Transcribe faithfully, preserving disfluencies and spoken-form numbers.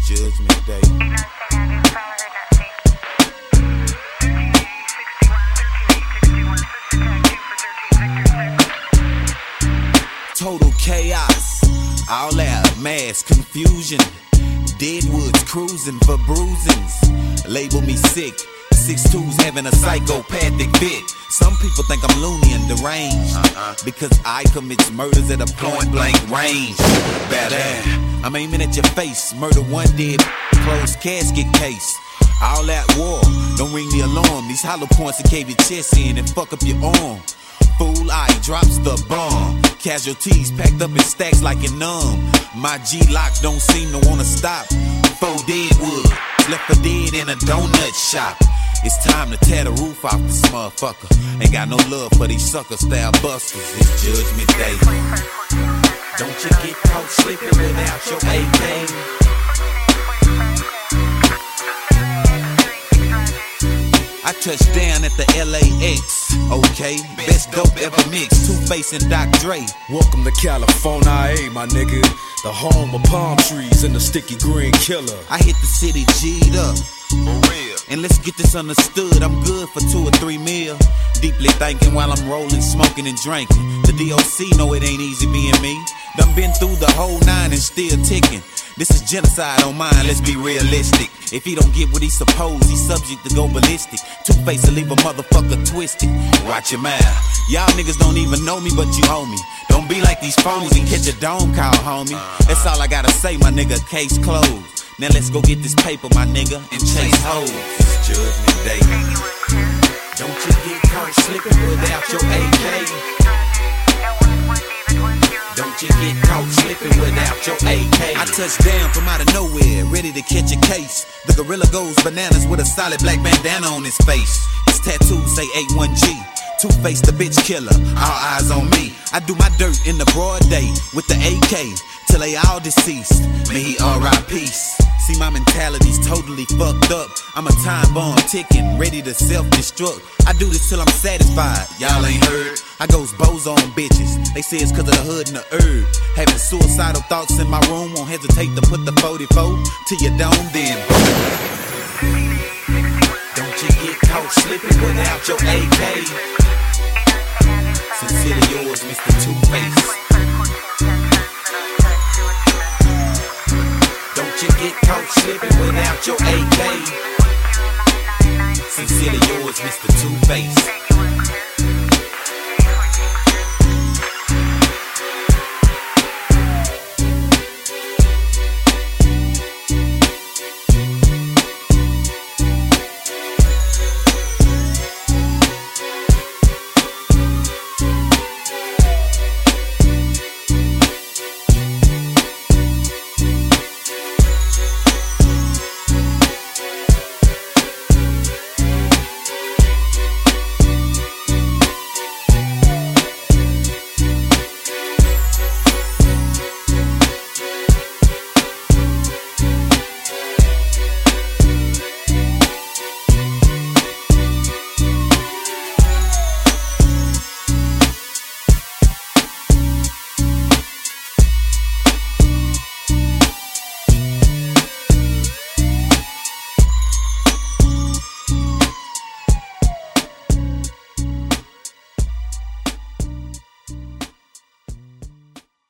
Judgment Day. Total chaos, all out mass confusion. Deadwoods cruising for bruisings. Label me sick. Six twos having a psychopathic fit. Some people think I'm loony and deranged uh-uh. because I commit murders at a point blank range. Badass, I'm aiming at your face. Murder one dead, closed casket case. All that war, don't ring the alarm. These hollow points will cave your chest in and fuck up your arm. Fool eye drops the bomb. Casualties packed up in stacks like you're numb. My G-locks don't seem to wanna stop. Four deadwood, left for dead in a donut shop. It's time to tear the roof off this motherfucker. Ain't got no love for these sucker style busters. It's Judgment Day. Don't you get caught slipping without your A K. I touched down at the L A X, okay? Best dope ever mixed, Two-Face and Doc Dre. Welcome to California, hey, my nigga. The home of palm trees and the sticky green killer. I hit the city G'd up, for real. And let's get this understood, I'm good for two or three mil. Deeply thinking while I'm rolling, smoking and drinking. The D O C know it ain't easy being me. Done been through the whole nine and still ticking. This is genocide on mine, let's be realistic. If he don't get what he's supposed, he's subject to go ballistic. Two-Face will leave a motherfucker twisted. Watch your mouth. Y'all niggas don't even know me, but you owe me. Don't be like these phonies and catch a dome call, homie. That's all I gotta say, my nigga, case closed. Now let's go get this paper, my nigga, and chase hoes. It's Judgment Day. Don't you get caught slipping without your A K. Don't you get caught slipping without your A K. I touched down from out of nowhere, ready to catch a case. The gorilla goes bananas with a solid black bandana on his face. His tattoos say A one G. Two-Face the bitch killer, all eyes on me. I do my dirt in the broad day with the A K till they all deceased. May he R I P See, my mentality's totally fucked up. I'm a time bomb ticking, ready to self-destruct. I do this till I'm satisfied, y'all ain't heard. I goes bozo on bitches, they say it's cause of the hood and the herb. Having suicidal thoughts in my room, won't hesitate to put the forty-four to your dome then. Don't you get caught slipping without your A K. Sincerely yours, Mister Two-Face. Don't you get caught slipping without your A K. Sincerely yours, Mister Two-Face.